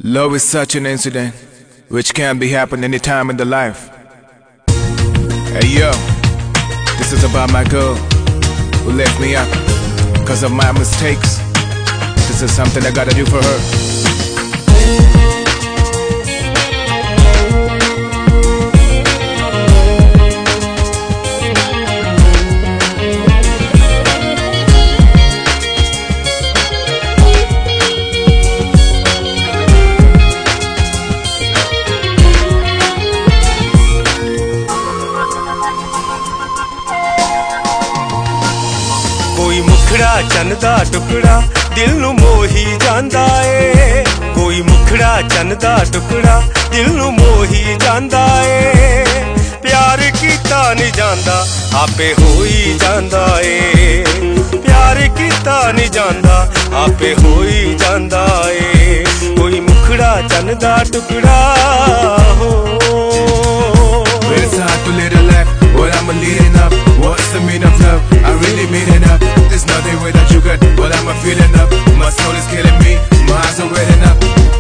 Love is such an incident which can be happen any time in the life. Hey yo, this is about my girl who left me out because of my mistakes. This is something I gotta do for her. कोई मुखड़ा चन दा टुकड़ा दिल नू मोही जांदा ए। कोई मुखड़ा चन दा टुकड़ा दिल नू मोही जांदा ए। प्यार कीता नहीं जांदा आपे होई जांदा ए। प्यार कीता नहीं जांदा आपे होई जांदा ए। कोई मुखड़ा चन दा टुकड़ा हो। It's hard to live a life, but I'm leading up. What's the meaning of love? I really mean it up. There's nothing without you good, but I'm feeling up. My soul is killing me, my eyes are wetting up.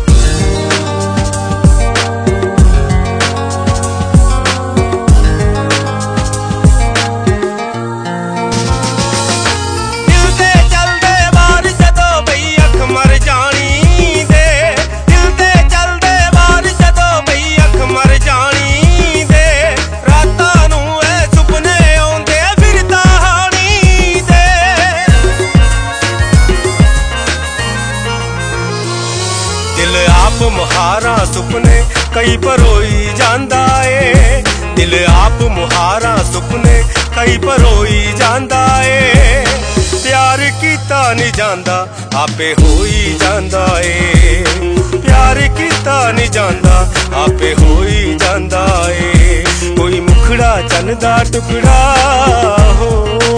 आप मुहारा सुपने कई परोई जांदा ए। दिल आप मुहारा सुपने कई परोई जांदा ए। प्यार कीता नहीं जांदा आपे होई जांदा ए। प्यार कीता नहीं जांदा आपे होई जांदा ए। कोई मुखड़ा चन दा टुकड़ा हो।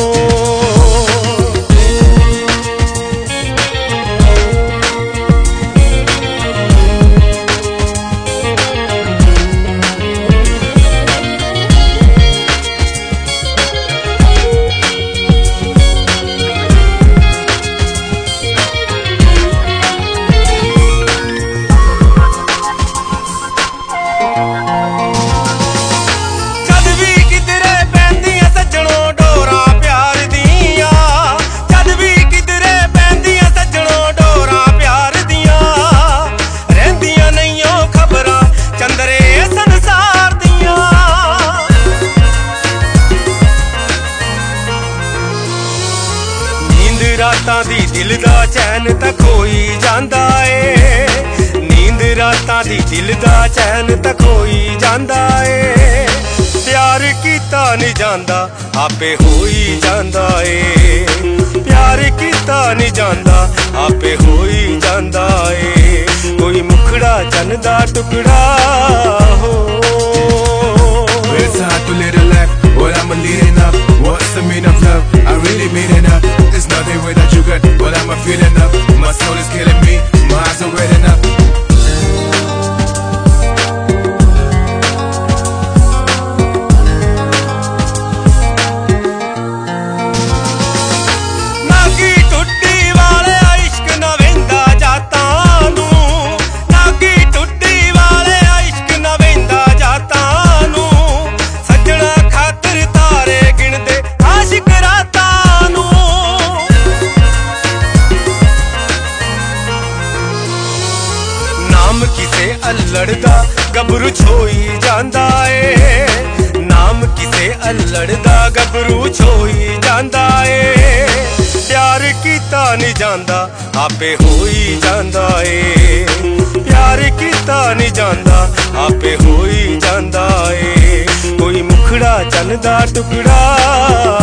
रातां दी दिल दा चैन तां खोई जांदा ए। नींद रातां दी दिल दा चैन तां खोई जांदा ए। प्यार कीता नहीं जांदा आपे होई जांदा ए। प्यार कीता नहीं जांदा आपे होई जांदा ए। कोई मुखड़ा चन दा टुकड़ा हो। It's hard to live a life, but I'm leading up. What's the meaning of love? I really mean it up. There's nothing without you good, but I'm feeling up. My soul is killing me, my eyes are wetting up. नाम किसे अल्लड़ दा गबरू छोई जांदा ए। नाम किसे अल्लड़ दा गबरू छोई जांदा ए। प्यार कीता नहीं जांदा आपे होई जांदा ए। प्यार कीता नहीं जांदा आपे होई जांदा ए। कोई मुखड़ा चन दा टुकड़ा